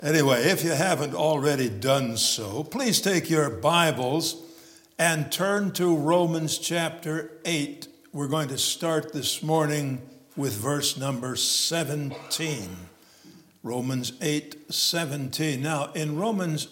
Anyway, if you haven't already done so, please take your Bibles and turn to Romans chapter 8. We're going to start this morning with verse number 17. Romans 8:17. Now, in Romans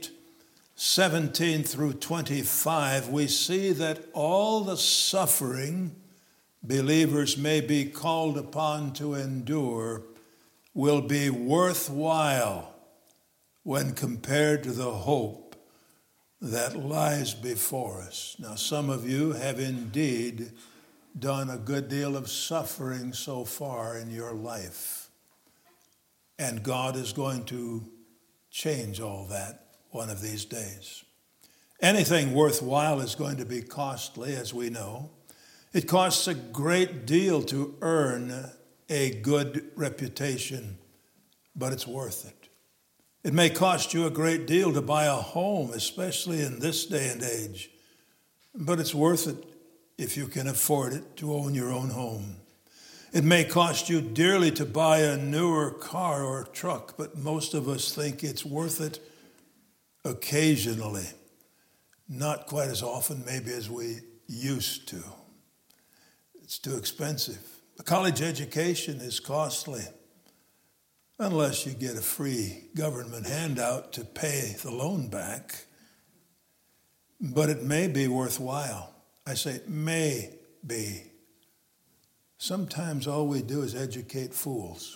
8:17 through 25, we see that all the suffering believers may be called upon to endure will be worthwhile when compared to the hope that lies before us. Now, some of you have indeed done a good deal of suffering so far in your life, and God is going to change all that one of these days. Anything worthwhile is going to be costly, as we know. It costs a great deal to earn a good reputation, but it's worth it. It may cost you a great deal to buy a home, especially in this day and age, but it's worth it if you can afford it to own your own home. It may cost you dearly to buy a newer car or truck, but most of us think it's worth it occasionally, not quite as often maybe as we used to. It's too expensive. A college education is costly, unless you get a free government handout to pay the loan back. But it may be worthwhile. I say may be. Sometimes all we do is educate fools.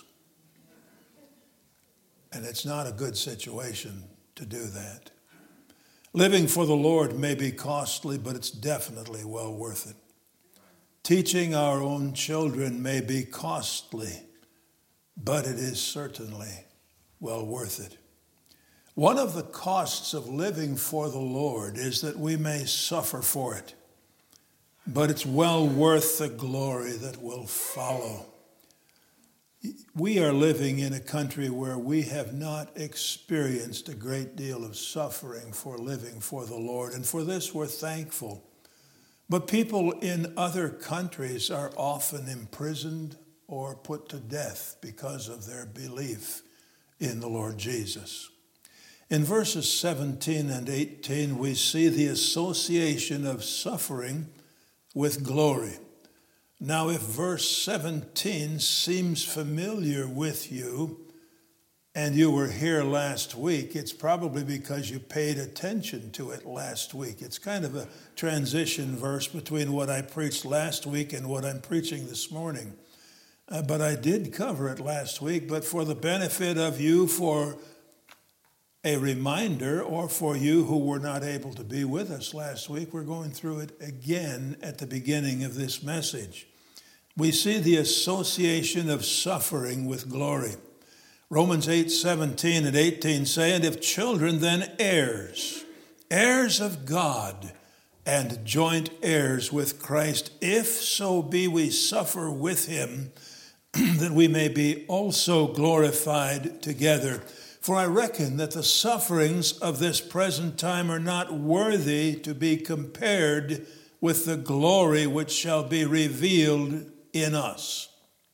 And it's not a good situation to do that. Living for the Lord may be costly, but it's definitely well worth it. Teaching our own children may be costly, but it is certainly well worth it. One of the costs of living for the Lord is that we may suffer for it, but it's well worth the glory that will follow. We are living in a country where we have not experienced a great deal of suffering for living for the Lord, and for this we're thankful. But people in other countries are often imprisoned or put to death because of their belief in the Lord Jesus. In verses 17 and 18, we see the association of suffering with glory. Now, if verse 17 seems familiar with you, and you were here last week, it's probably because you paid attention to it last week. It's kind of a transition verse between what I preached last week and what I'm preaching this morning. But I did cover it last week, but for the benefit of you, for a reminder, or for you who were not able to be with us last week, we're going through it again at the beginning of this message. We see the association of suffering with glory. Romans 8:17 and 18 say, "And if children, then heirs, heirs of God, and joint heirs with Christ, if so be we suffer with him, that we may be also glorified together. For I reckon that the sufferings of this present time are not worthy to be compared with the glory which shall be revealed in us."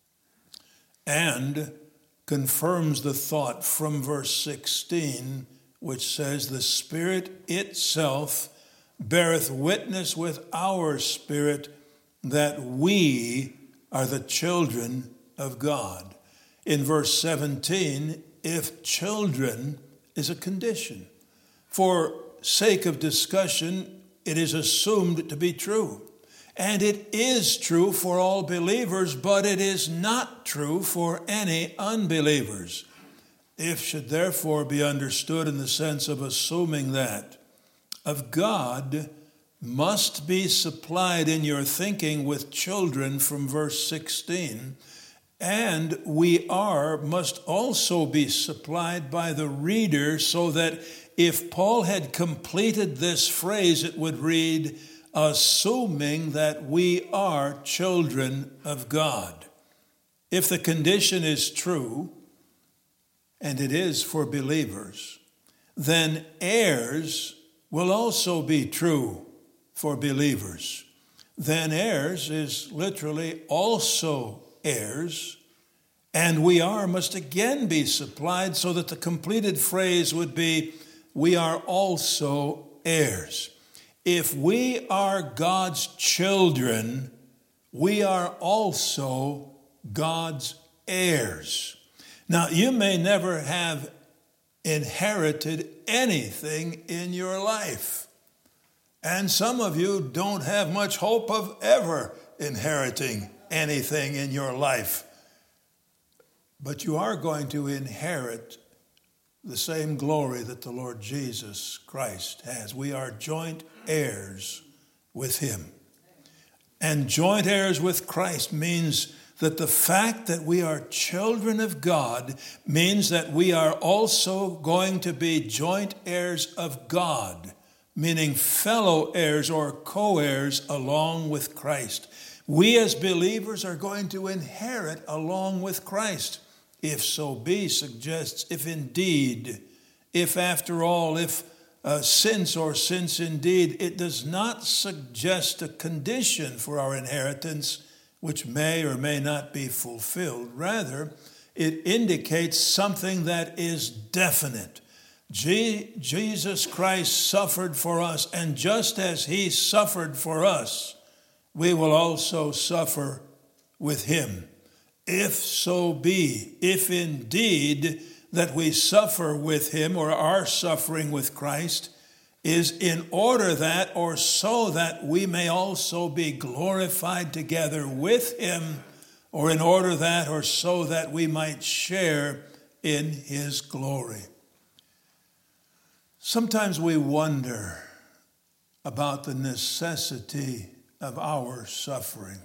And confirms the thought from verse 16, which says, "The Spirit itself beareth witness with our spirit that we are the children of God." In verse 17, if children is a condition. For sake of discussion, it is assumed to be true. And it is true for all believers, but it is not true for any unbelievers. If should therefore be understood in the sense of assuming that of God must be supplied in your thinking with children from verse 16, and must also be supplied by the reader, so that if Paul had completed this phrase, it would read, "assuming that we are children of God." If the condition is true, and it is for believers, then heirs will also be true for believers. Then heirs is literally also heirs, And we are must again be supplied, so that the completed phrase would be, we are also heirs. If we are God's children, we are also God's heirs. Now, you may never have inherited anything in your life. And some of you don't have much hope of ever inheriting anything in your life. But you are going to inherit the same glory that the Lord Jesus Christ has. We are joint heirs with him. And joint heirs with Christ means that the fact that we are children of God means that we are also going to be joint heirs of God, meaning fellow heirs or co-heirs along with Christ. We as believers are going to inherit along with Christ. If so be suggests, if indeed, if after all, if since indeed, it does not suggest a condition for our inheritance which may or may not be fulfilled. Rather, it indicates something that is definite. Jesus Christ suffered for us, and just as he suffered for us, we will also suffer with him. If so be, if indeed that we suffer with him or are suffering with Christ, is in order that or so that we may also be glorified together with him, or in order that or so that we might share in his glory. Sometimes we wonder about the necessity of our suffering.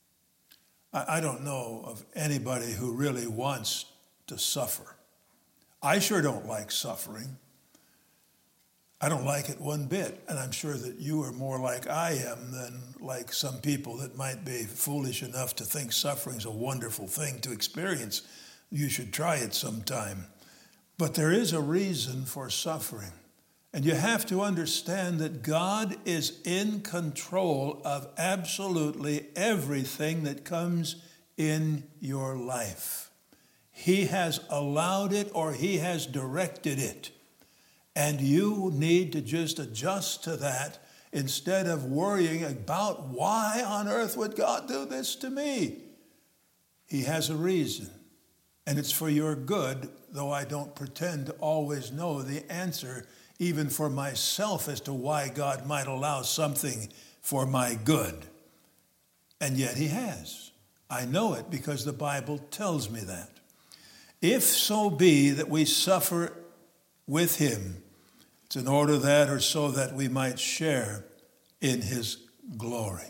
I don't know of anybody who really wants to suffer. I sure don't like suffering. I don't like it one bit, and I'm sure that you are more like I am than like some people that might be foolish enough to think suffering's a wonderful thing to experience. You should try it sometime. But there is a reason for suffering. And you have to understand that God is in control of absolutely everything that comes in your life. He has allowed it or he has directed it. And you need to just adjust to that instead of worrying about why on earth would God do this to me? He has a reason. And it's for your good, though I don't pretend to always know the answer even for myself as to why God might allow something for my good. And yet he has. I know it because the Bible tells me that. If so be that we suffer with him, it's in order that or so that we might share in his glory.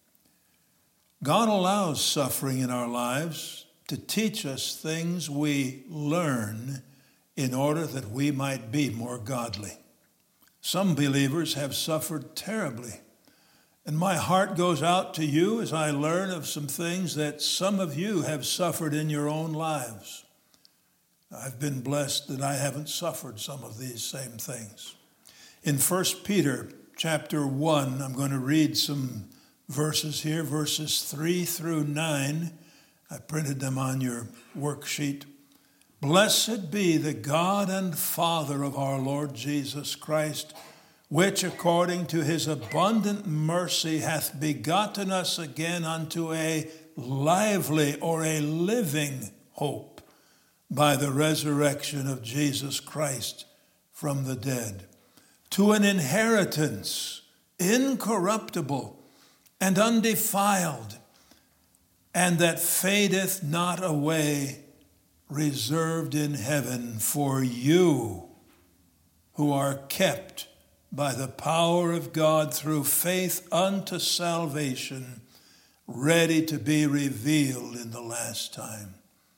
God allows suffering in our lives to teach us things we learn in order that we might be more godly. Some believers have suffered terribly. And my heart goes out to you as I learn of some things that some of you have suffered in your own lives. I've been blessed that I haven't suffered some of these same things. In 1 Peter chapter 1, I'm going to read some verses here, verses 3 through 9. I printed them on your worksheet. Blessed be the God and Father of our Lord Jesus Christ, which according to his abundant mercy hath begotten us again unto a lively or a living hope by the resurrection of Jesus Christ from the dead, to an inheritance incorruptible and undefiled, and that fadeth not away, reserved in heaven for you, who are kept by the power of God through faith unto salvation, ready to be revealed in the last time.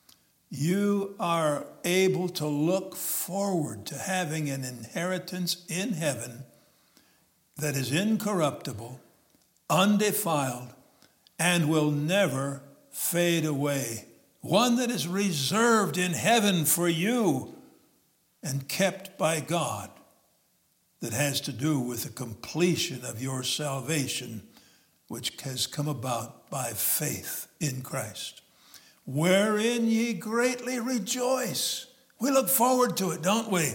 You are able to look forward to having an inheritance in heaven that is incorruptible, undefiled, and will never fade away. One that is reserved in heaven for you and kept by God, that has to do with the completion of your salvation, which has come about by faith in Christ. wherein ye greatly rejoice. We look forward to it, don't we?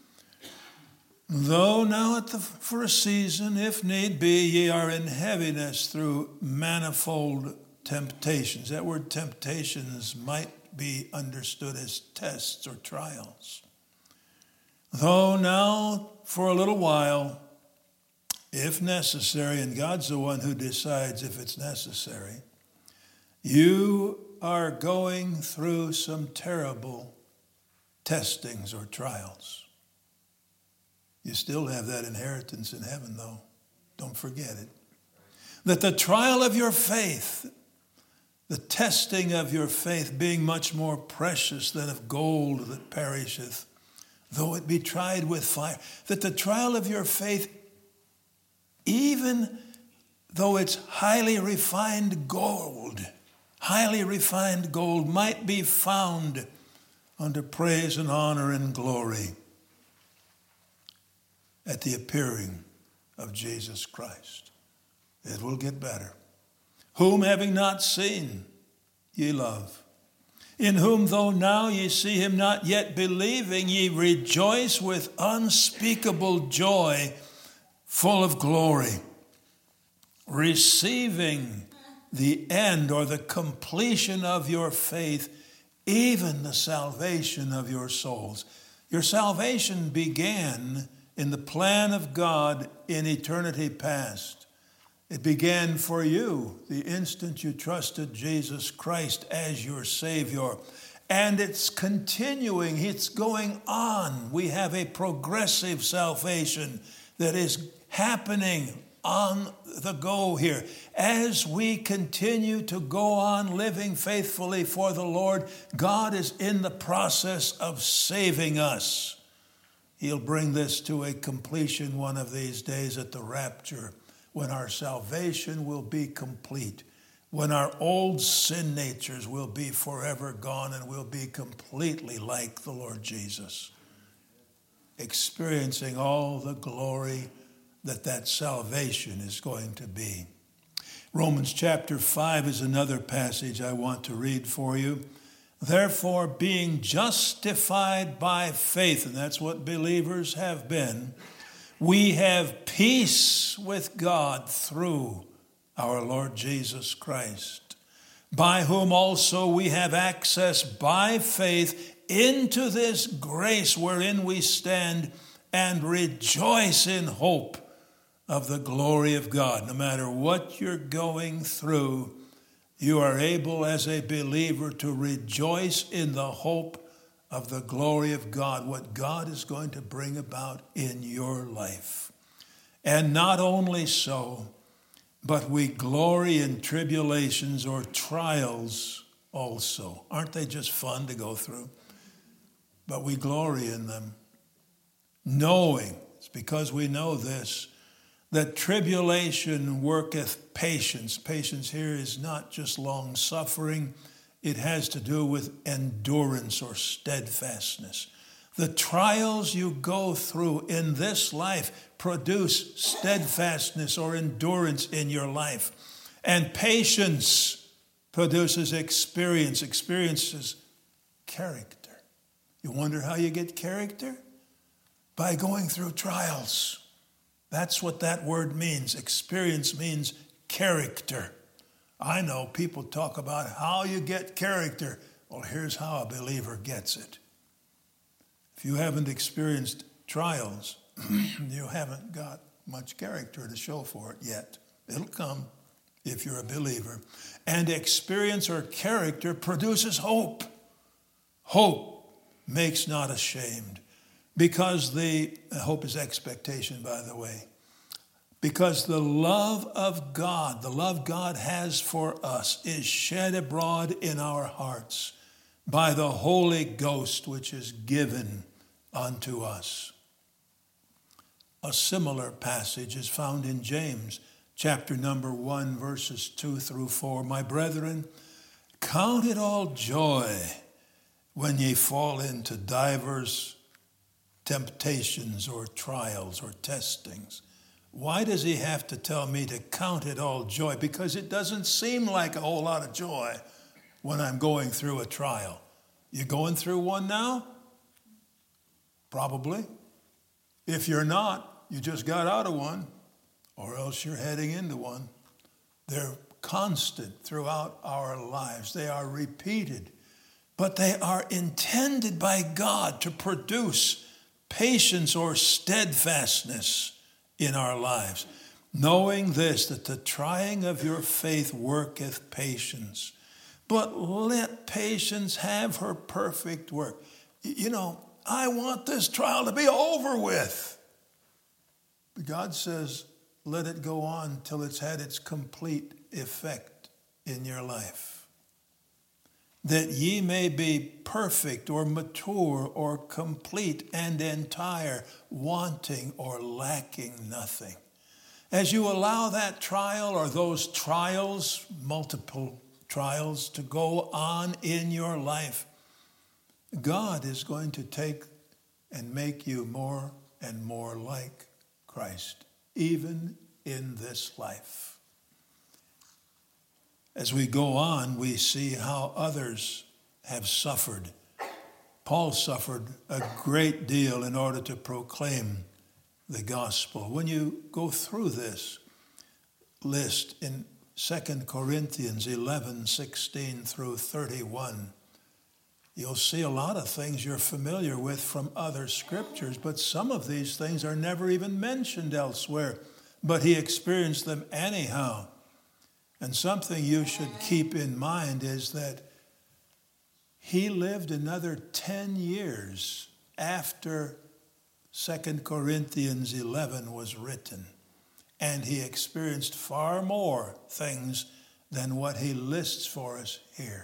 Though now for a season, if need be, ye are in heaviness through manifold temptations. That word temptations might be understood as tests or trials. Though now for a little while, if necessary, and God's the one who decides if it's necessary, you are going through some terrible testings or trials. You still have that inheritance in heaven, though. Don't forget it. That the trial of your faith, the testing of your faith being much more precious than of gold that perisheth, though it be tried with fire, that the trial of your faith, even though it's highly refined gold, might be found unto praise and honor and glory at the appearing of Jesus Christ. It will get better. Whom having not seen, ye love. In whom though now ye see him not yet believing, ye rejoice with unspeakable joy, full of glory, receiving the end or the completion of your faith, even the salvation of your souls. Your salvation began in the plan of God in eternity past. It began for you the instant you trusted Jesus Christ as your Savior. And it's continuing, it's going on. We have a progressive salvation that is happening on the go here. As we continue to go on living faithfully for the Lord, God is in the process of saving us. He'll bring this to a completion one of these days at the rapture, when our salvation will be complete, when our old sin natures will be forever gone and we'll be completely like the Lord Jesus, experiencing all the glory that salvation is going to be. Romans chapter 5 is another passage I want to read for you. Therefore, being justified by faith, and that's what believers have been, we have peace with God through our Lord Jesus Christ, by whom also we have access by faith into this grace wherein we stand and rejoice in hope of the glory of God. No matter what you're going through, you are able as a believer to rejoice in the hope of the glory of God, what God is going to bring about in your life. And not only so, but we glory in tribulations or trials also. Aren't they just fun to go through? But we glory in them, knowing, it's because we know this, that tribulation worketh patience. Patience here is not just long suffering. It has to do with endurance or steadfastness. The trials you go through in this life produce steadfastness or endurance in your life. And patience produces experience. Experience is character. You wonder how you get character? By going through trials. That's what that word means. Experience means character. I know people talk about how you get character. Well, here's how a believer gets it. If you haven't experienced trials, you haven't got much character to show for it yet. It'll come if you're a believer. And experience or character produces hope. Hope makes not ashamed. Because hope is expectation, by the way. Because the love of God, the love God has for us, is shed abroad in our hearts by the Holy Ghost, which is given unto us. A similar passage is found in James, chapter number 1, verses 2 through 4. My brethren, count it all joy when ye fall into divers temptations or trials or testings. Why does he have to tell me to count it all joy? Because it doesn't seem like a whole lot of joy when I'm going through a trial. You going through one now? Probably. If you're not, you just got out of one, or else you're heading into one. They're constant throughout our lives. They are repeated, but they are intended by God to produce patience or steadfastness in our lives. Knowing this, that the trying of your faith worketh patience. But let patience have her perfect work. You know, I want this trial to be over with. But God says, let it go on till it's had its complete effect in your life. That ye may be perfect or mature or complete and entire, wanting or lacking nothing. As you allow that trial or those trials, multiple trials, to go on in your life, God is going to take and make you more and more like Christ, even in this life. As we go on, we see how others have suffered. Paul suffered a great deal in order to proclaim the gospel. When you go through this list in 2 Corinthians 11:16 through 31, you'll see a lot of things you're familiar with from other scriptures, but some of these things are never even mentioned elsewhere. But he experienced them anyhow. And something you should keep in mind is that he lived another 10 years after 2 Corinthians 11 was written. And he experienced far more things than what he lists for us here.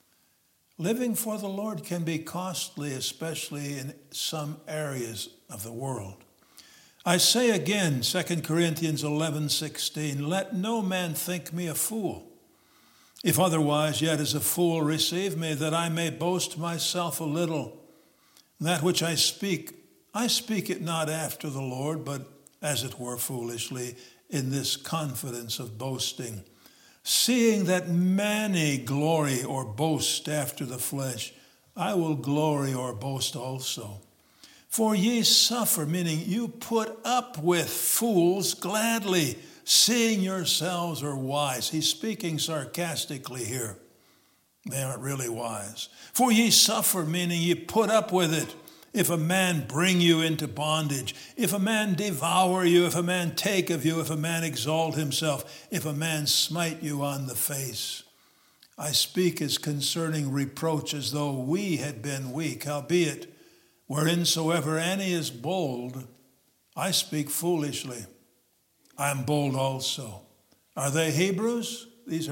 Living for the Lord can be costly, especially in some areas of the world. I say again, 2 Corinthians 11:16, let no man think me a fool. If otherwise, yet as a fool receive me, that I may boast myself a little. That which I speak it not after the Lord, but as it were foolishly, in this confidence of boasting. Seeing that many glory or boast after the flesh, I will glory or boast also. For ye suffer, meaning you put up with fools gladly, seeing yourselves are wise. He's speaking sarcastically here. They aren't really wise. For ye suffer, meaning you put up with it. If a man bring you into bondage, if a man devour you, if a man take of you, if a man exalt himself, if a man smite you on the face. I speak as concerning reproach as though we had been weak, howbeit, whereinsoever any is bold, I speak foolishly. I am bold also. Are they Hebrews? These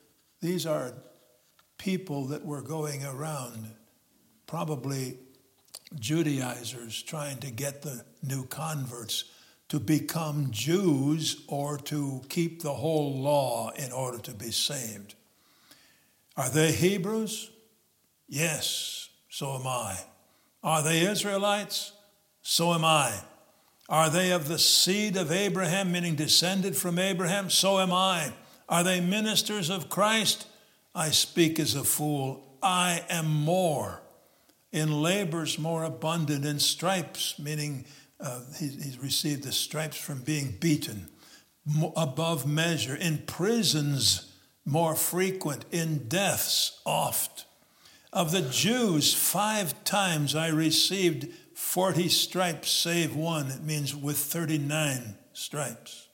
are people that were going around, probably Judaizers, trying to get the new converts to become Jews or to keep the whole law in order to be saved. Are they Hebrews? Yes, so am I. Are they Israelites? So am I. Are they of the seed of Abraham, meaning descended from Abraham? So am I. Are they ministers of Christ? I speak as a fool. I am more. In labors more abundant, in stripes, meaning he's received the stripes from being beaten, above measure, in prisons more frequent, in deaths oft. Of the Jews, 5 times I received 40 stripes, save one. It means with 39 stripes.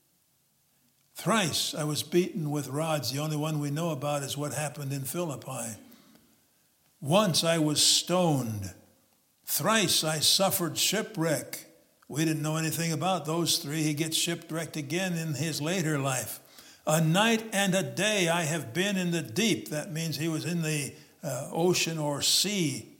Thrice I was beaten with rods. The only one we know about is what happened in Philippi. Once I was stoned. Thrice I suffered shipwreck. We didn't know anything about those 3. He gets shipwrecked again in his later life. A night and a day I have been in the deep. That means he was in the ocean or sea.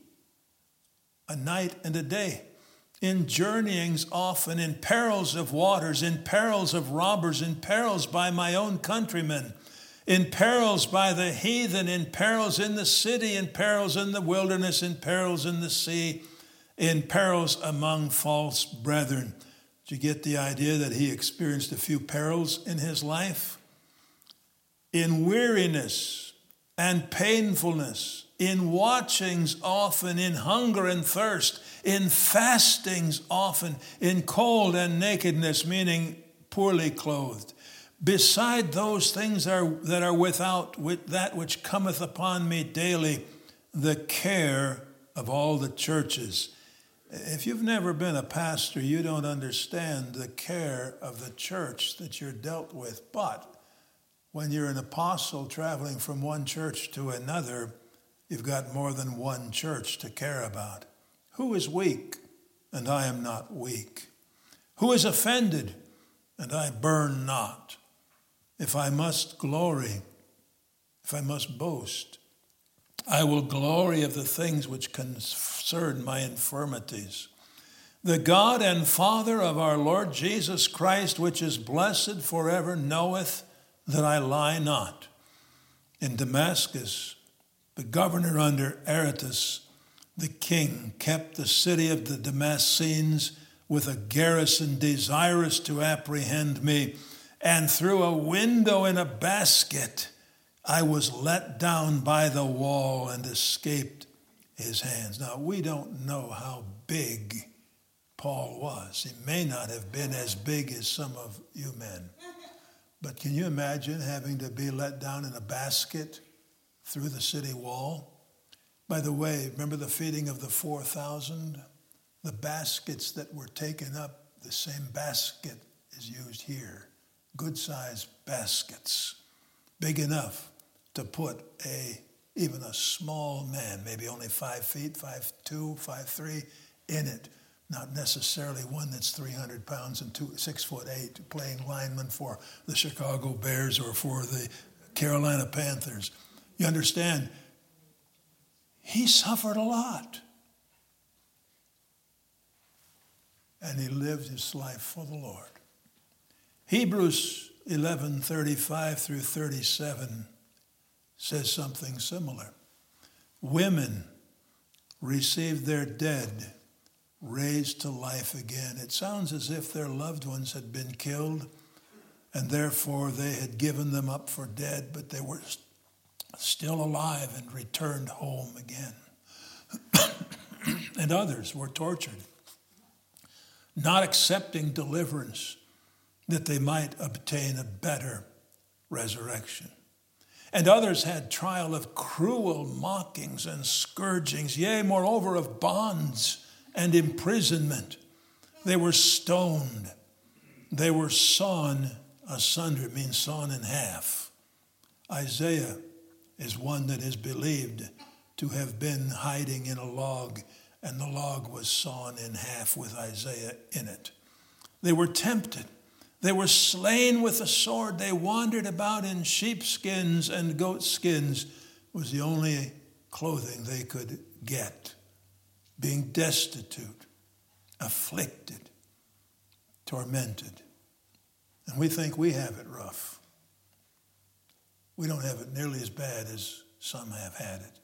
A night and a day. In journeyings often, in perils of waters, in perils of robbers, in perils by my own countrymen, in perils by the heathen, in perils in the city, in perils in the wilderness, in perils in the sea, in perils among false brethren. Did you get the idea that he experienced a few perils in his life? In weariness and painfulness, in watchings often, in hunger and thirst, in fastings often, in cold and nakedness, meaning poorly clothed. Beside those things that are without, with that which cometh upon me daily, the care of all the churches. If you've never been a pastor, you don't understand the care of the church that you're dealt with. But when you're an apostle traveling from one church to another, you've got more than one church to care about. Who is weak, and I am not weak? Who is offended, and I burn not? If I must glory, if I must boast, I will glory of the things which concern my infirmities. The God and Father of our Lord Jesus Christ, which is blessed forever, knoweth that I lie not. In Damascus, the governor under Aretas, the king, kept the city of the Damascenes with a garrison desirous to apprehend me, and through a window in a basket I was let down by the wall and escaped his hands. Now, we don't know how big Paul was. He may not have been as big as some of you men. But can you imagine having to be let down in a basket through the city wall? By the way, remember the feeding of the 4,000? The baskets that were taken up, the same basket is used here. Good-sized baskets, big enough to put even a small man, maybe only 5 feet, 5'2", 5'3", in it. Not necessarily one that's 300 pounds and 6'8", playing lineman for the Chicago Bears or for the Carolina Panthers. You understand? He suffered a lot. And he lived his life for the Lord. Hebrews 11:35 through 37 says something similar. Women received their dead raised to life again. It sounds as if their loved ones had been killed and therefore they had given them up for dead, but they were still alive and returned home again. And others were tortured, not accepting deliverance that they might obtain a better resurrection. And others had trial of cruel mockings and scourgings, yea, moreover, of bonds and imprisonment. They were stoned. They were sawn asunder. It means sawn in half. Isaiah is one that is believed to have been hiding in a log, and the log was sawn in half with Isaiah in it. They were tempted. They were slain with a sword. They wandered about in sheepskins and goatskins was the only clothing they could get. Being destitute, afflicted, tormented. And we think we have it rough. We don't have it nearly as bad as some have had it.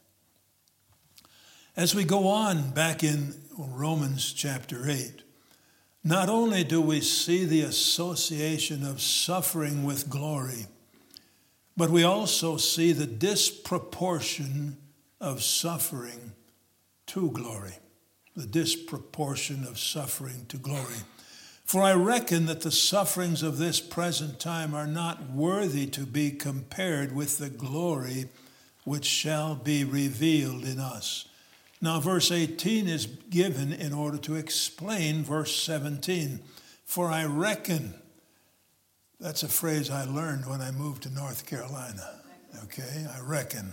As we go on back in Romans chapter 8, not only do we see the association of suffering with glory, but we also see the disproportion of suffering to glory. The disproportion of suffering to glory. For I reckon that the sufferings of this present time are not worthy to be compared with the glory which shall be revealed in us. Now, verse 18 is given in order to explain verse 17. For I reckon, that's a phrase I learned when I moved to North Carolina. Okay, I reckon.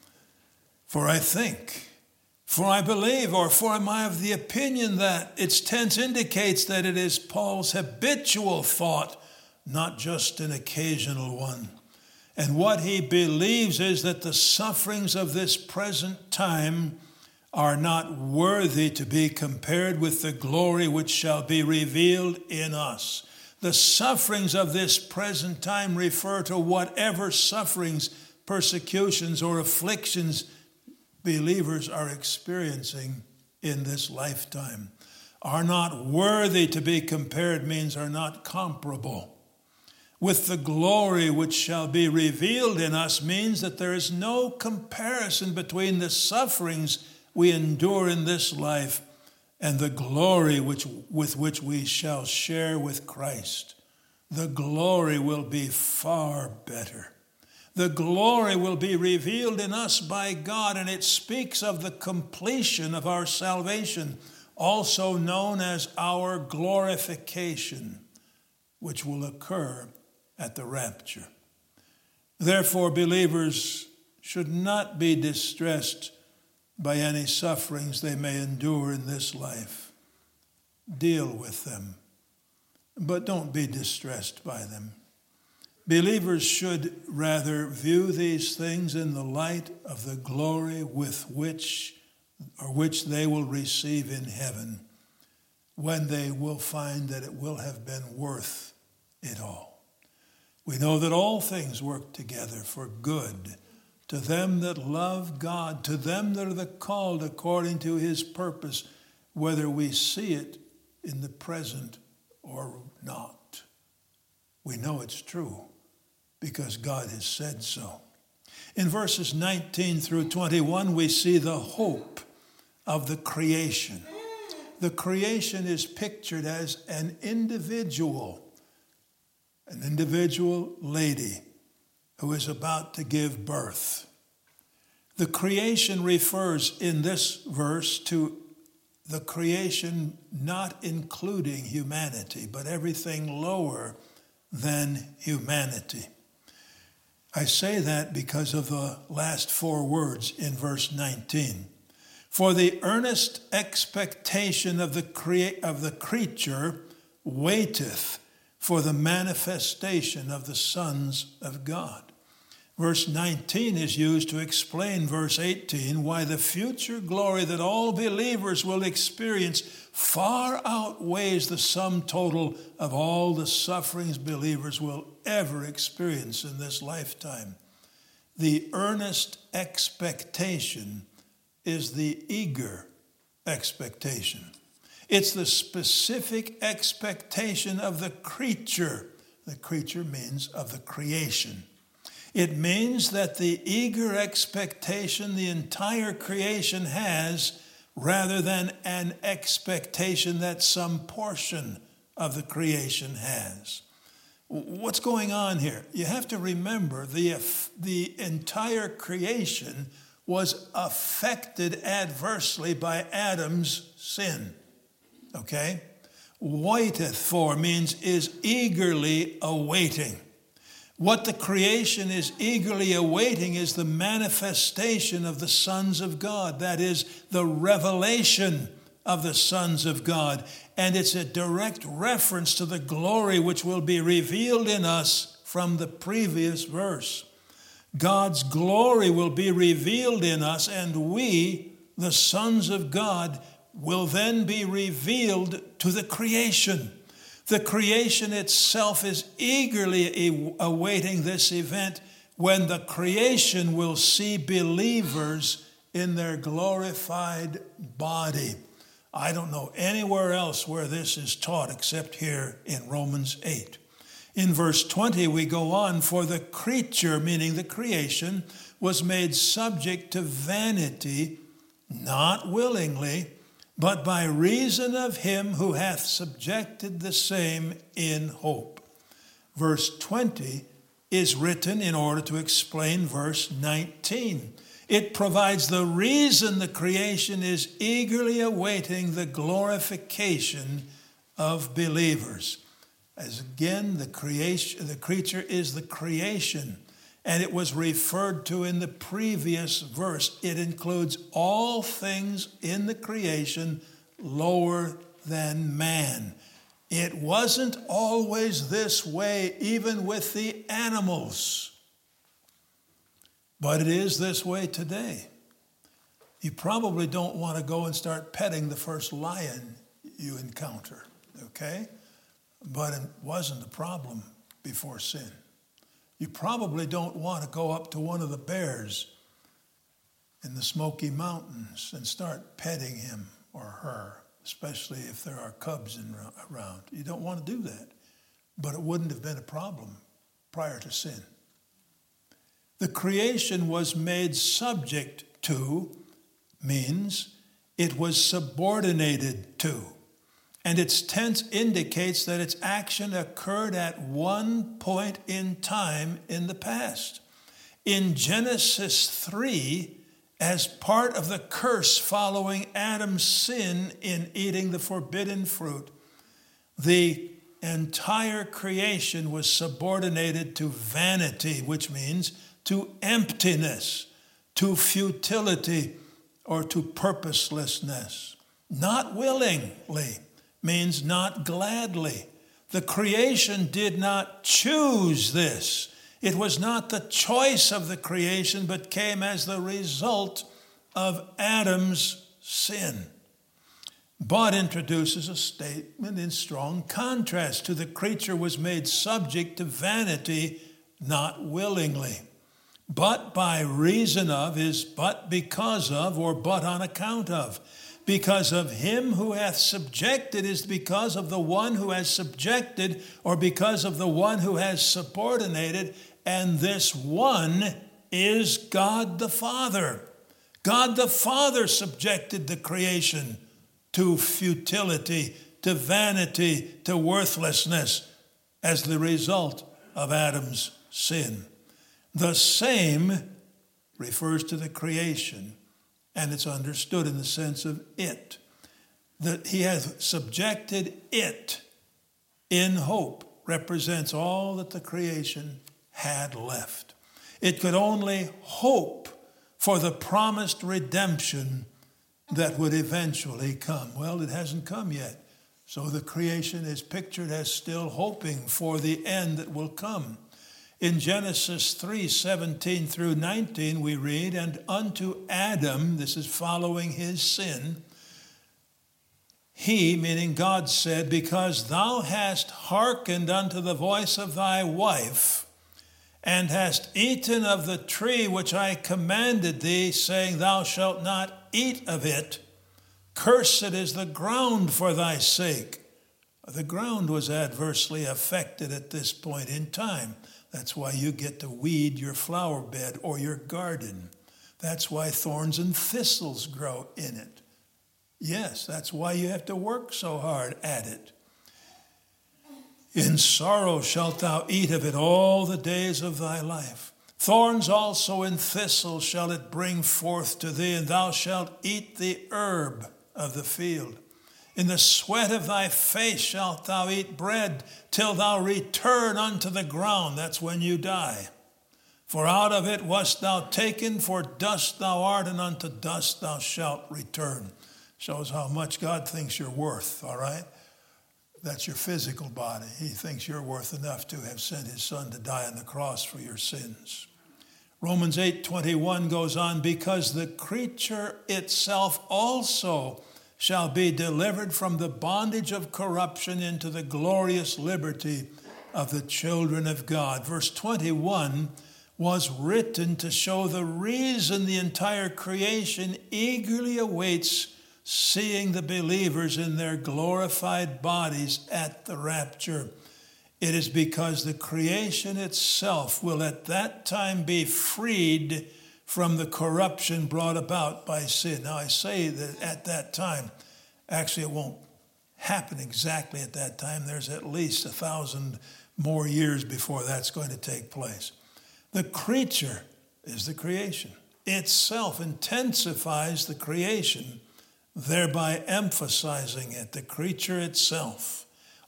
For I think, for I believe, or for am I of the opinion that its tense indicates that it is Paul's habitual thought, not just an occasional one. And what he believes is that the sufferings of this present time are not worthy to be compared with the glory which shall be revealed in us. The sufferings of this present time refer to whatever sufferings, persecutions, or afflictions believers are experiencing in this lifetime. Are not worthy to be compared means are not comparable. with the glory which shall be revealed in us means that there is no comparison between the sufferings we endure in this life and the glory with which we shall share with Christ. The glory will be far better. The glory will be revealed in us by God, and it speaks of the completion of our salvation, also known as our glorification, which will occur at the rapture. Therefore, believers should not be distressed by any sufferings they may endure in this life. Deal with them, but don't be distressed by them. Believers should rather view these things in the light of the glory with which they will receive in heaven, when they will find that it will have been worth it all. We know that all things work together for good to them that love God, to them that are the called according to his purpose, whether we see it in the present or not. We know it's true because God has said so. In verses 19 through 21, we see the hope of the creation. The creation is pictured as an individual lady who is about to give birth. The creation refers in this verse to the creation not including humanity, but everything lower than humanity. I say that because of the last four words in verse 19. For the earnest expectation of the creature waiteth for the manifestation of the sons of God. Verse 19 is used to explain verse 18, why the future glory that all believers will experience far outweighs the sum total of all the sufferings believers will ever experience in this lifetime. The earnest expectation is the eager expectation. It's the specific expectation of the creature. The creature means of the creation. It means that the eager expectation the entire creation has, rather than an expectation that some portion of the creation has. What's going on here? You have to remember the entire creation was affected adversely by Adam's sin. Okay? Waiteth for means is eagerly awaiting. What the creation is eagerly awaiting is the manifestation of the sons of God. That is, the revelation of the sons of God. And it's a direct reference to the glory which will be revealed in us from the previous verse. God's glory will be revealed in us, and we, the sons of God, will then be revealed to the creation. The creation itself is eagerly awaiting this event when the creation will see believers in their glorified body. I don't know anywhere else where this is taught except here in Romans 8. In verse 20, we go on, for the creature, meaning the creation, was made subject to vanity, not willingly, but by reason of him who hath subjected the same in hope. Verse 20 is written in order to explain verse 19. It provides the reason the creation is eagerly awaiting the glorification of believers. As again, the creature is the creation, and it was referred to in the previous verse. It includes all things in the creation lower than man. It wasn't always this way, even with the animals. But it is this way today. You probably don't want to go and start petting the first lion you encounter, okay? But it wasn't a problem before sin. You probably don't want to go up to one of the bears in the Smoky Mountains and start petting him or her, especially if there are cubs around. You don't want to do that. But it wouldn't have been a problem prior to sin. The creation was made subject to means it was subordinated to. And its tense indicates that its action occurred at one point in time in the past. In Genesis 3, as part of the curse following Adam's sin in eating the forbidden fruit, the entire creation was subordinated to vanity, which means to emptiness, to futility, or to purposelessness. Not willingly means not gladly. The creation did not choose this. It was not the choice of the creation, but came as the result of Adam's sin. But introduces a statement in strong contrast to the creature was made subject to vanity, not willingly. But by reason of is but because of, or but on account of. Because of him who hath subjected is because of the one who has subjected, or because of the one who has subordinated, and this one is God the Father. God the Father subjected the creation to futility, to vanity, to worthlessness as the result of Adam's sin. The same refers to the creation, and it's understood in the sense of it. That he has subjected it in hope represents all that the creation had left. It could only hope for the promised redemption that would eventually come. Well, it hasn't come yet. So the creation is pictured as still hoping for the end that will come. In Genesis 3:17 through 19, we read, and unto Adam, this is following his sin, he, meaning God, said, because thou hast hearkened unto the voice of thy wife, and hast eaten of the tree which I commanded thee, saying, thou shalt not eat of it, cursed is the ground for thy sake. The ground was adversely affected at this point in time. That's why you get to weed your flower bed or your garden. That's why thorns and thistles grow in it. Yes, that's why you have to work so hard at it. In sorrow shalt thou eat of it all the days of thy life. Thorns also and thistles shall it bring forth to thee, and thou shalt eat the herb of the field. In the sweat of thy face shalt thou eat bread, till thou return unto the ground. That's when you die. For out of it wast thou taken, for dust thou art, and unto dust thou shalt return. Shows how much God thinks you're worth, all right? That's your physical body. He thinks you're worth enough to have sent his son to die on the cross for your sins. Romans 8:21 goes on, because the creature itself also shall be delivered from the bondage of corruption into the glorious liberty of the children of God. Verse 21 was written to show the reason the entire creation eagerly awaits seeing the believers in their glorified bodies at the rapture. It is because the creation itself will at that time be freed from the corruption brought about by sin. Now, I say that at that time, actually it won't happen exactly at that time. There's at least 1,000 more years before that's going to take place. The creature is the creation. Itself intensifies the creation, thereby emphasizing it. The creature itself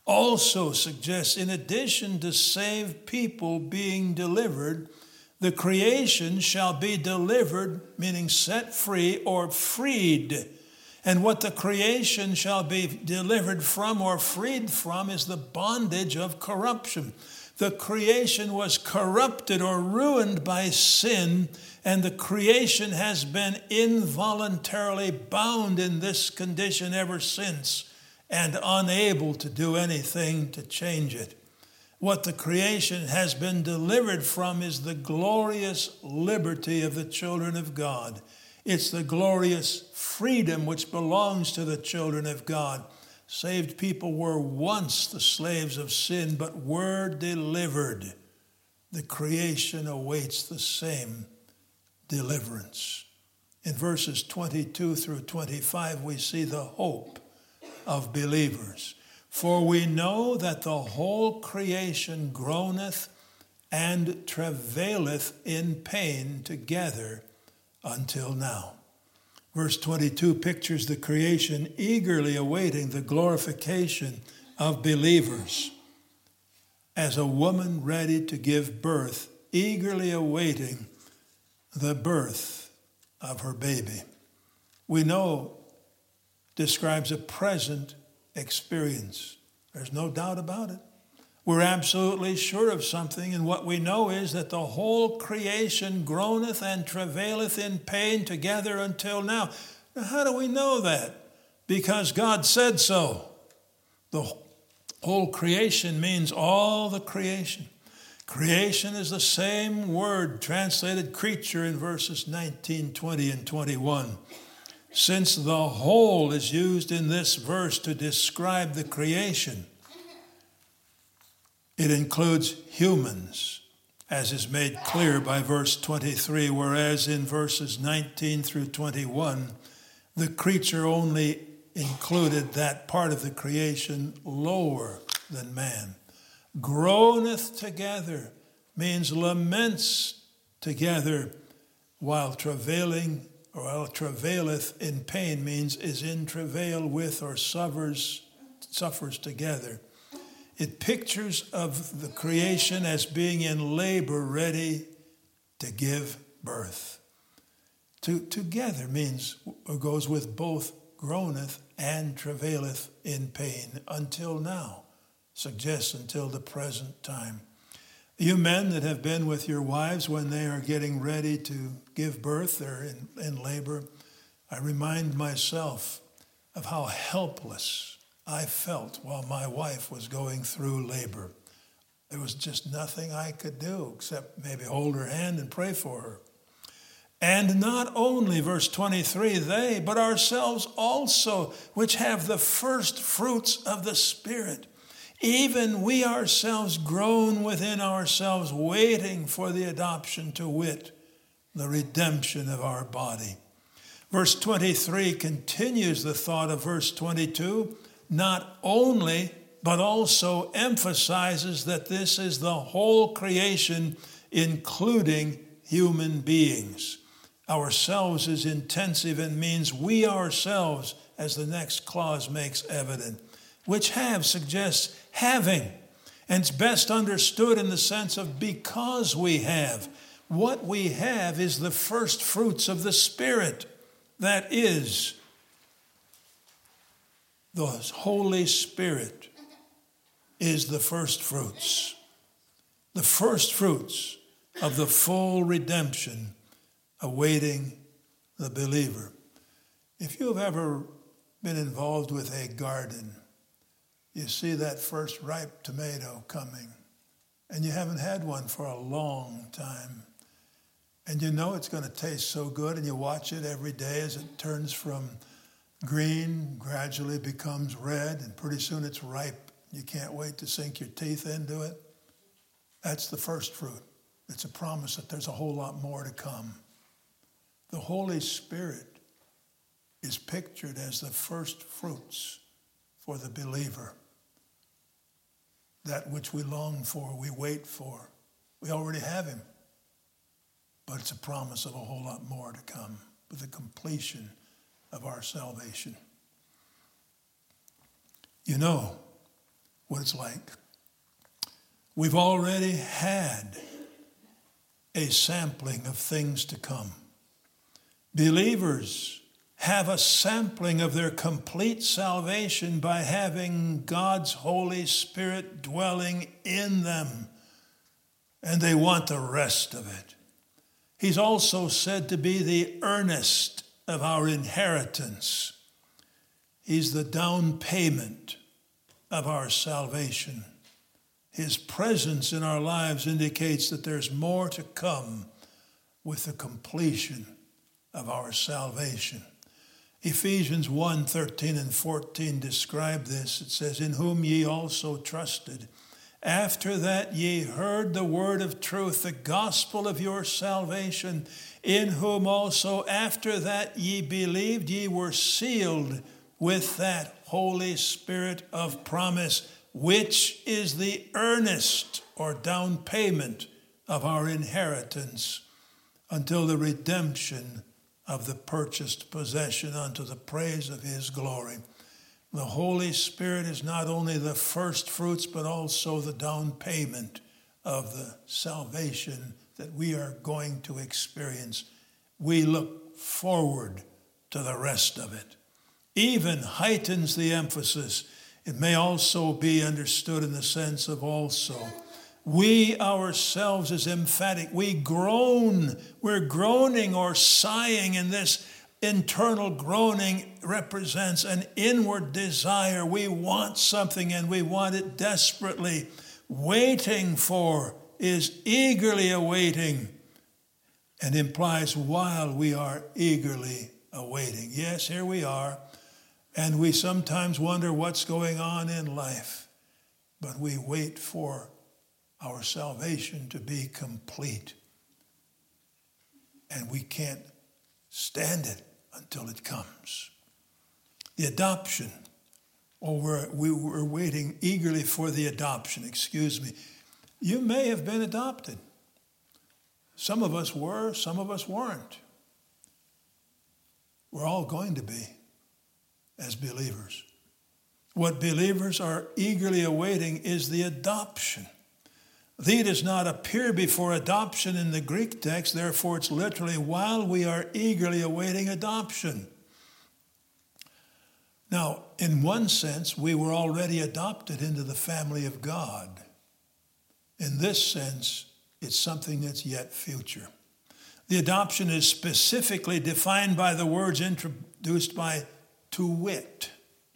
also suggests, in addition to saved people being delivered, the creation shall be delivered, meaning set free or freed. And what the creation shall be delivered from or freed from is the bondage of corruption. The creation was corrupted or ruined by sin, and the creation has been involuntarily bound in this condition ever since and unable to do anything to change it. What the creation has been delivered from is the glorious liberty of the children of God. It's the glorious freedom which belongs to the children of God. Saved people were once the slaves of sin, but were delivered the creation awaits the same deliverance. In verses 22 through 25, we see the hope of believers. For we know that the whole creation groaneth and travaileth in pain together until now. Verse 22 pictures the creation eagerly awaiting the glorification of believers, as a woman ready to give birth, eagerly awaiting the birth of her baby. We know describes a present experience. There's no doubt about it. We're absolutely sure of something, and what we know is that the whole creation groaneth and travaileth in pain together until now. Now, how do we know that? Because God said so. The whole creation means all the creation. Creation is the same word translated creature in verses 19, 20, and 21. Since the whole is used in this verse to describe the creation, it includes humans, as is made clear by verse 23, whereas in verses 19 through 21, the creature only included that part of the creation lower than man. Groaneth together means laments together, while travailing or while travaileth in pain means is in travail with or suffers together. It pictures of the creation as being in labor, ready to give birth. Together means, or goes with both groaneth and travaileth in pain until now, suggests until the present time. You men that have been with your wives when they are getting ready to give birth, they're in labor, I remind myself of how helpless I felt while my wife was going through labor. There was just nothing I could do except maybe hold her hand and pray for her. And not only, verse 23, they, but ourselves also, which have the first fruits of the Spirit, even we ourselves groan within ourselves, waiting for the adoption, to wit, the redemption of our body. Verse 23 continues the thought of verse 22, not only, but also emphasizes that this is the whole creation, including human beings. Ourselves is intensive and means we ourselves, as the next clause makes evident, which have suggests having, and it's best understood in the sense of because we have. What we have is the first fruits of the Spirit, that is, the Holy Spirit is the first fruits of the full redemption awaiting the believer. If you have ever been involved with a garden, you see that first ripe tomato coming, and you haven't had one for a long time. And you know it's going to taste so good, and you watch it every day as it turns from green, gradually becomes red, and pretty soon it's ripe. You can't wait to sink your teeth into it. That's the first fruit. It's a promise that there's a whole lot more to come. The Holy Spirit is pictured as the first fruits for the believer. That which we long for, we wait for. We already have him. But it's a promise of a whole lot more to come with the completion of our salvation. You know what it's like. We've already had a sampling of things to come. Believers have a sampling of their complete salvation by having God's Holy Spirit dwelling in them, and they want the rest of it. He's also said to be the earnest of our inheritance. He's the down payment of our salvation. His presence in our lives indicates that there's more to come with the completion of our salvation. Ephesians 1:13 and 14 describe this. It says, in whom ye also trusted, After that ye heard the word of truth, the gospel of your salvation, in whom also after that ye believed, ye were sealed with that Holy Spirit of promise, which is the earnest or down payment of our inheritance until the redemption of the purchased possession unto the praise of his glory. The Holy Spirit is not only the first fruits, but also the down payment of the salvation that we are going to experience. We look forward to the rest of it. Even heightens the emphasis. It may also be understood in the sense of also. We ourselves is emphatic. We groan. We're groaning or sighing, and this internal groaning represents an inward desire. We want something and we want it desperately. Waiting for is eagerly awaiting, and implies while we are eagerly awaiting. Yes, here we are, and we sometimes wonder what's going on in life, but we wait for our salvation to be complete, and we can't stand it until it comes. The adoption, we were waiting eagerly for the adoption, You may have been adopted. Some of us were, some of us weren't. We're all going to be as believers. What believers are eagerly awaiting is the adoption. Thee does not appear before adoption in the Greek text, therefore it's literally while we are eagerly awaiting adoption. Now, in one sense, we were already adopted into the family of God. In this sense, it's something that's yet future. The adoption is specifically defined by the words introduced by to wit.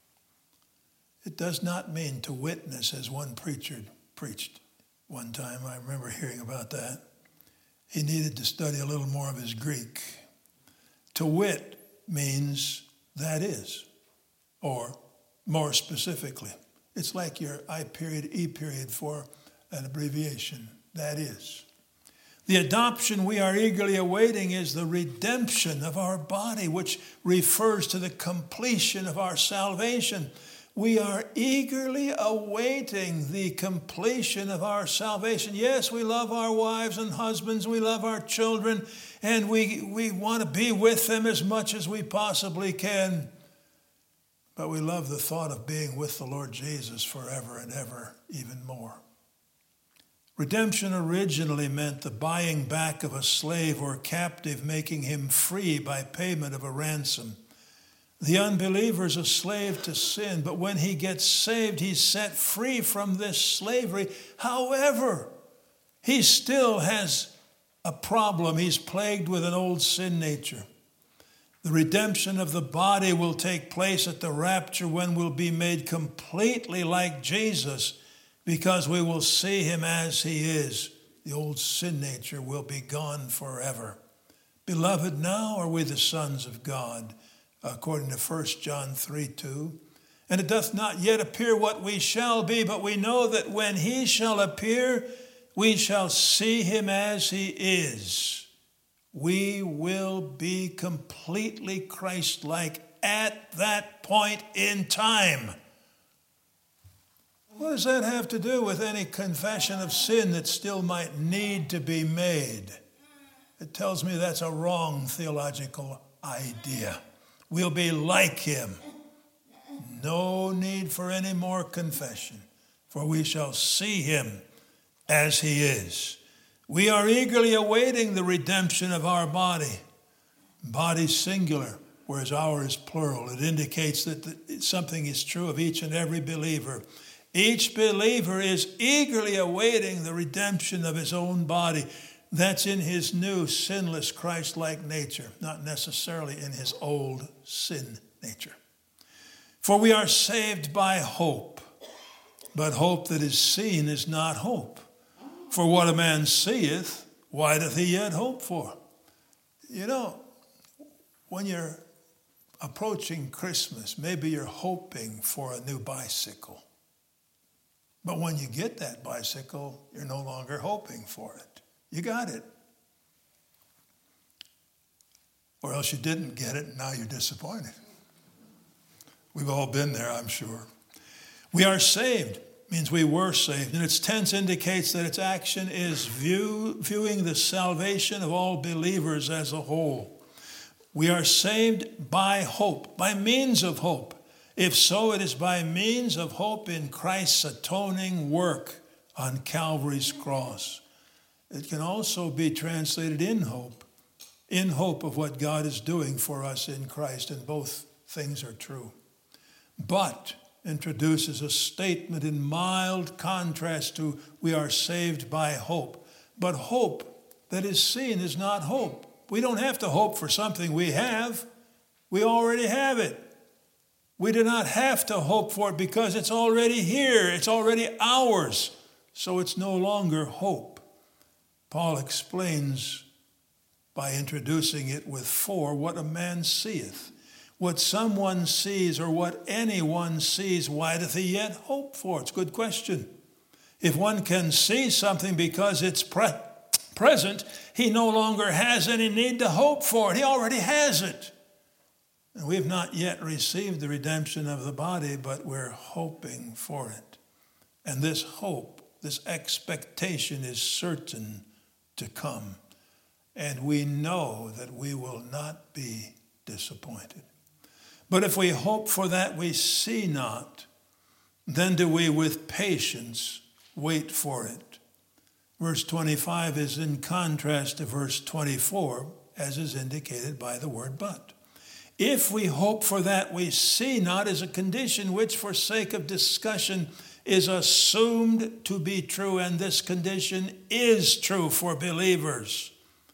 It does not mean to witness, as one preacher preached one time. I remember hearing about that. He needed to study a little more of his Greek. To wit means that is, or more specifically, it's like your I period, E period for an abbreviation, that is. The adoption we are eagerly awaiting is the redemption of our body, which refers to the completion of our salvation. We are eagerly awaiting the completion of our salvation. Yes, we love our wives and husbands, we love our children, and we want to be with them as much as we possibly can. But we love the thought of being with the Lord Jesus forever and ever, even more. Redemption originally meant the buying back of a slave or captive, making him free by payment of a ransom. The unbeliever is a slave to sin, but when he gets saved, he's set free from this slavery. However, he still has a problem. He's plagued with an old sin nature. The redemption of the body will take place at the rapture, when we'll be made completely like Jesus, because we will see him as he is. The old sin nature will be gone forever. Beloved, now are we the sons of God, according to 1 John 3:2. And it doth not yet appear what we shall be, but we know that when he shall appear, we shall see him as he is. We will be completely Christ-like at that point in time. What does that have to do with any confession of sin that still might need to be made? It tells me that's a wrong theological idea. We'll be like him. No need for any more confession, for we shall see him as he is. We are eagerly awaiting the redemption of our body. Body singular, whereas ours is plural. It indicates that something is true of each and every believer. Each believer is eagerly awaiting the redemption of his own body. That's in his new sinless Christ-like nature, not necessarily in his old sin nature. For we are saved by hope, but hope that is seen is not hope. For what a man seeth, why doth he yet hope for? You know, when you're approaching Christmas, maybe you're hoping for a new bicycle. But when you get that bicycle, you're no longer hoping for it. You got it. Or else you didn't get it and now you're disappointed. We've all been there, I'm sure. We are saved means we were saved. And its tense indicates that its action is viewing the salvation of all believers as a whole. We are saved by hope, by means of hope. If so, it is by means of hope in Christ's atoning work on Calvary's cross. It can also be translated in hope of what God is doing for us in Christ, and both things are true. But introduces a statement in mild contrast to we are saved by hope. But hope that is seen is not hope. We don't have to hope for something we have. We already have it. We do not have to hope for it because it's already here. It's already ours. So it's no longer hope. Paul explains by introducing it with for what a man seeth. What someone sees or what anyone sees, why doth he yet hope for? It's a good question. If one can see something because it's present, he no longer has any need to hope for it. He already has it. And we have not yet received the redemption of the body, but we're hoping for it. And this hope, this expectation is certain to come. And we know that we will not be disappointed. But if we hope for that we see not, then do we with patience wait for it. Verse 25 is in contrast to verse 24, as is indicated by the word but. If we hope for that we see not is a condition which, for sake of discussion, is assumed to be true, and this condition is true for believers,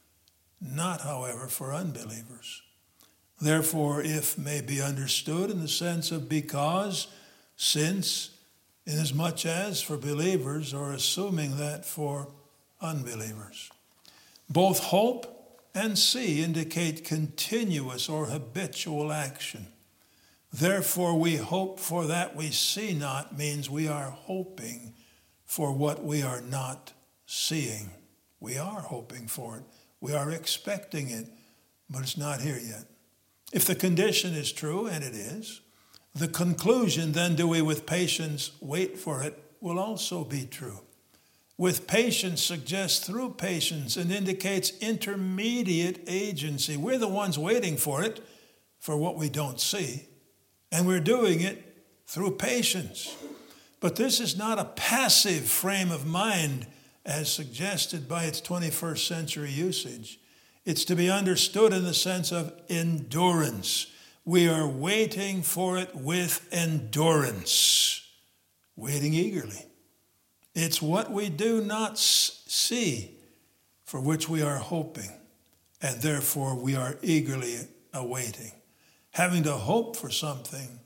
not, however, for unbelievers. Therefore, if may be understood in the sense of because, since, inasmuch as for believers, or assuming that for unbelievers. Both hope and see indicate continuous or habitual action. Therefore, we hope for that we see not means we are hoping for what we are not seeing. We are hoping for it. We are expecting it, but it's not here yet. If the condition is true, and it is, the conclusion, then do we with patience wait for it, will also be true. With patience suggests through patience and indicates intermediate agency. We're the ones waiting for it, for what we don't see, and we're doing it through patience. But this is not a passive frame of mind as suggested by its 21st century usage. It's to be understood in the sense of endurance. We are waiting for it with endurance, waiting eagerly. It's what we do not see for which we are hoping, and therefore we are eagerly awaiting. Having to hope for something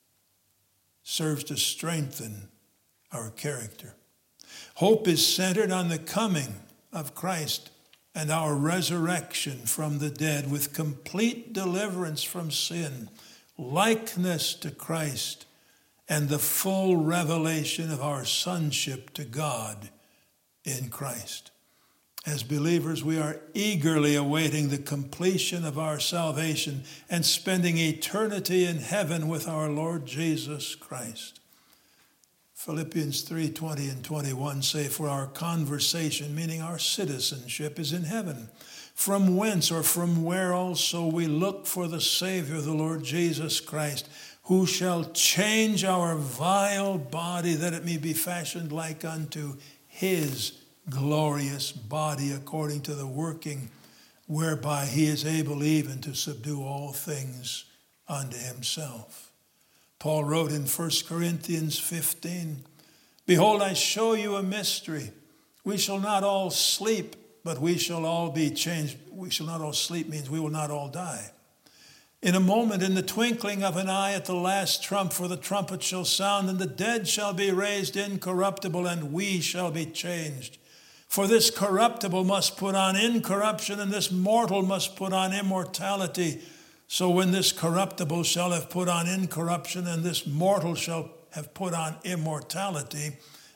serves to strengthen our character. Hope is centered on the coming of Christ and our resurrection from the dead with complete deliverance from sin, likeness to Christ, and the full revelation of our sonship to God in Christ. As believers, we are eagerly awaiting the completion of our salvation and spending eternity in heaven with our Lord Jesus Christ. Philippians 3:20 and 21 say, for our conversation, meaning our citizenship, is in heaven, from whence or from where also we look for the Savior, the Lord Jesus Christ, who shall change our vile body, that it may be fashioned like unto his glorious body, according to the working whereby he is able even to subdue all things unto himself. Paul wrote in 1 Corinthians 15, behold, I show you a mystery. We shall not all sleep, but we shall all be changed. We shall not all sleep means we will not all die. In a moment, in the twinkling of an eye, at the last trump, for the trumpet shall sound, and the dead shall be raised incorruptible, and we shall be changed. For this corruptible must put on incorruption, and this mortal must put on immortality. So when this corruptible shall have put on incorruption, and this mortal shall have put on immortality,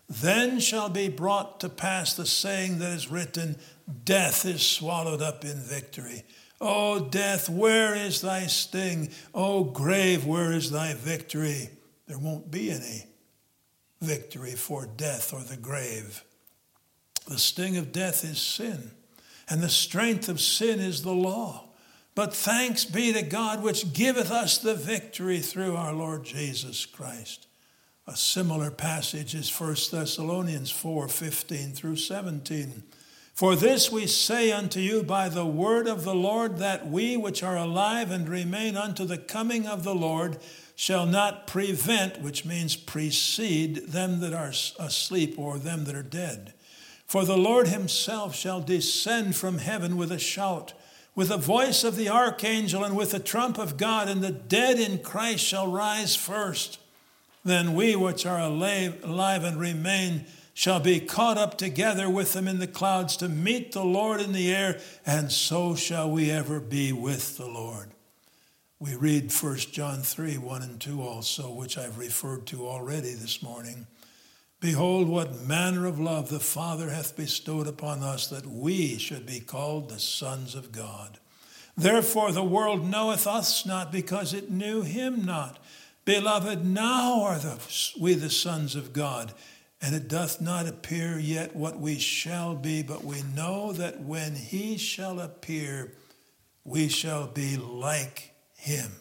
then shall be brought to pass the saying that is written, death is swallowed up in victory. O death, where is thy sting? O grave, where is thy victory? There won't be any victory for death or the grave. The sting of death is sin, and the strength of sin is the law. But thanks be to God which giveth us the victory through our Lord Jesus Christ. A similar passage is 1 Thessalonians 4:15 through 17. For this we say unto you by the word of the Lord, that we which are alive and remain unto the coming of the Lord shall not prevent, which means precede, them that are asleep or them that are dead. For the Lord himself shall descend from heaven with a shout, with the voice of the archangel, and with the trump of God, and the dead in Christ shall rise first. Then we which are alive and remain shall be caught up together with them in the clouds to meet the Lord in the air, and so shall we ever be with the Lord. We read 1 John 3:1 and 2 also, which I've referred to already this morning. Behold, what manner of love the Father hath bestowed upon us, that we should be called the sons of God. Therefore the world knoweth us not, because it knew him not. Beloved, now are we the sons of God, and it doth not appear yet what we shall be, but we know that when he shall appear, we shall be like him.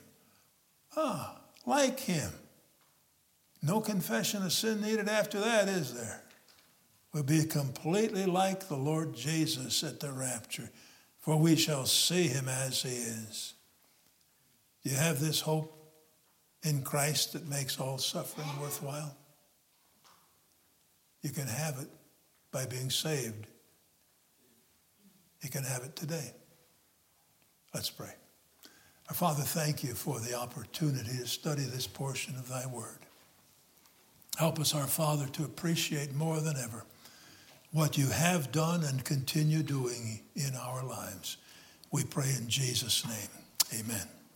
Like him. No confession of sin needed after that, is there? We'll be completely like the Lord Jesus at the rapture, for we shall see him as he is. Do you have this hope in Christ that makes all suffering worthwhile? You can have it by being saved. You can have it today. Let's pray. Our Father, thank you for the opportunity to study this portion of thy word. Help us, our Father, to appreciate more than ever what you have done and continue doing in our lives. We pray in Jesus' name. Amen.